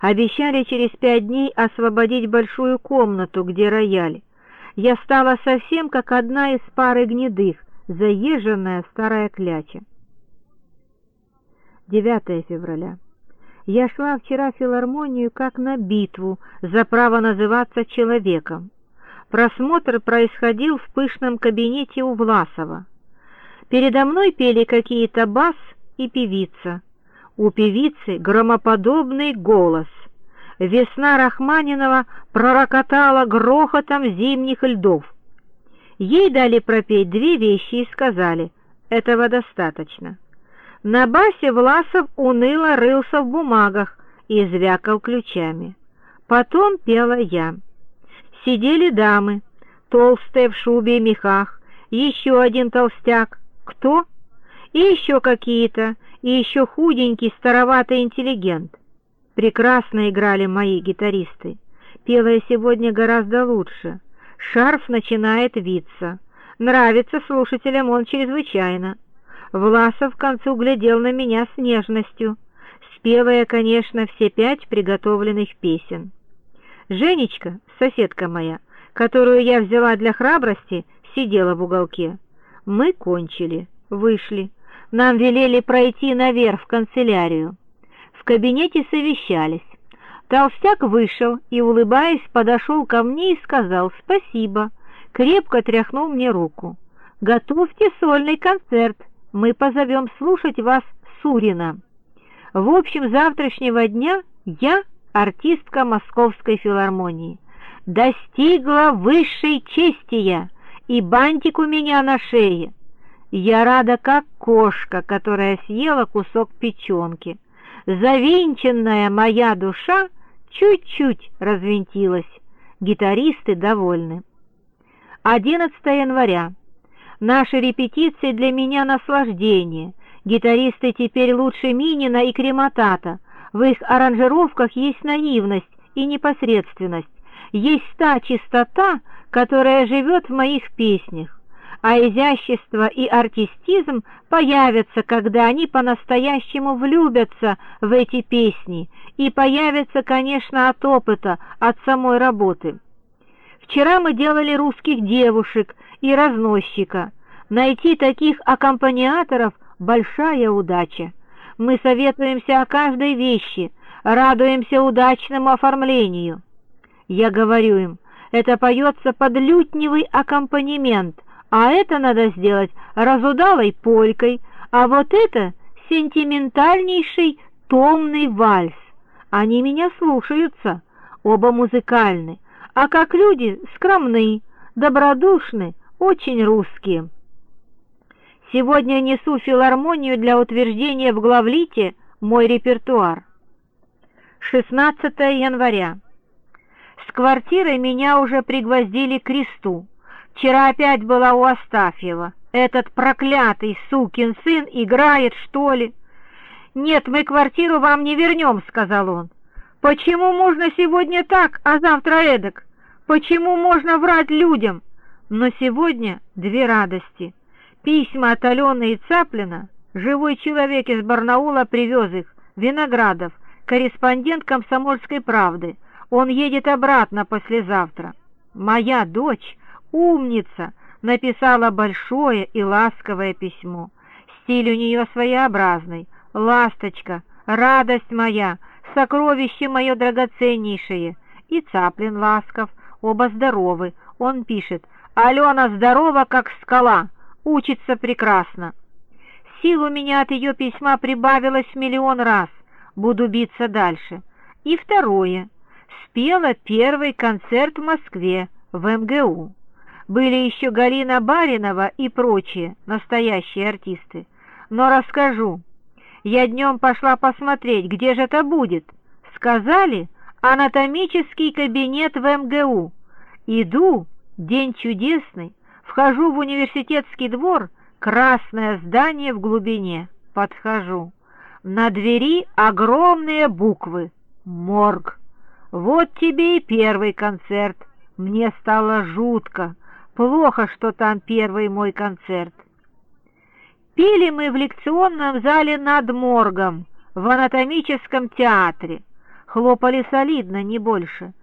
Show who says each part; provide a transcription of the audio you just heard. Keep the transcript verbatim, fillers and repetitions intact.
Speaker 1: Обещали через пять дней освободить большую комнату, где рояль. Я стала совсем как одна из пары гнедых, заезженная старая кляча. девятое февраля. Я шла вчера в филармонию как на битву за право называться человеком. Просмотр происходил в пышном кабинете у Власова. Передо мной пели какие-то бас и певица. У певицы громоподобный голос. Весна Рахманинова пророкотала грохотом зимних льдов. Ей дали пропеть две вещи и сказали: «Этого достаточно». На басе Власов уныло рылся в бумагах и звякал ключами. Потом пела я. Сидели дамы, толстые в шубе и мехах, еще один толстяк. Кто? И еще какие-то, и еще худенький, староватый интеллигент. Прекрасно играли мои гитаристы. Пела я сегодня гораздо лучше. Шарф начинает виться. Нравится слушателям он чрезвычайно. Власов к концу глядел на меня с нежностью. Спела я, конечно, все пять приготовленных песен. Женечка, соседка моя, которую я взяла для храбрости, сидела в уголке. Мы кончили, вышли. Нам велели пройти наверх в канцелярию. В кабинете совещались. Толстяк вышел и, улыбаясь, подошел ко мне и сказал «спасибо», крепко тряхнул мне руку. «Готовьте сольный концерт, мы позовем слушать вас Сурина». В общем, с завтрашнего дня я артистка Московской филармонии. Достигла высшей чести я, и бантик у меня на шее. Я рада, как кошка, которая съела кусок печенки. Завинченная моя душа чуть-чуть развинтилась. Гитаристы довольны. одиннадцатое января. Наши репетиции для меня наслаждение. Гитаристы теперь лучше Минина и Крематата. В их аранжировках есть наивность и непосредственность. Есть та чистота, которая живет в моих песнях. А изящество и артистизм появятся, когда они по-настоящему влюбятся в эти песни, и появятся, конечно, от опыта, от самой работы. Вчера мы делали русских девушек и разносчика. Найти таких аккомпаниаторов – большая удача. Мы советуемся о каждой вещи, радуемся удачному оформлению. Я говорю им, это поется под лютневый аккомпанемент, а это надо сделать разудалой полькой, а вот это сентиментальнейший томный вальс. Они меня слушаются, оба музыкальны, а как люди скромны, добродушны, очень русские. Сегодня несу в филармонию для утверждения в главлите мой репертуар. шестнадцатое января. С квартирой меня уже пригвоздили к кресту. Вчера опять была у Астафьева. Этот проклятый сукин сын играет, что ли? «Нет, мы квартиру вам не вернем», — сказал он. «Почему можно сегодня так, а завтра эдак? Почему можно врать людям?» Но сегодня две радости. Письма от Алены и Цаплина. Живой человек из Барнаула привез их. Виноградов, корреспондент «Комсомольской правды». Он едет обратно послезавтра. Моя дочь, умница, написала большое и ласковое письмо. Стиль у нее своеобразный. «Ласточка, радость моя, сокровище мое драгоценнейшее». И Цаплин ласков, оба здоровы. Он пишет: «Алена здорова, как скала, учится прекрасно». Сил у меня от ее письма прибавилось в миллион раз. Буду биться дальше. И второе. Спела первый концерт в Москве, в эм гэ у. Были еще Галина Баринова и прочие настоящие артисты. Но расскажу. Я днем пошла посмотреть, где же это будет. Сказали, анатомический кабинет в эм гэ у. Иду, день чудесный, вхожу в университетский двор, красное здание в глубине. Подхожу. На двери огромные буквы «Морг». Вот тебе и первый концерт. Мне стало жутко. Плохо, что там первый мой концерт. Пели мы в лекционном зале над моргом, в анатомическом театре. Хлопали солидно, не больше.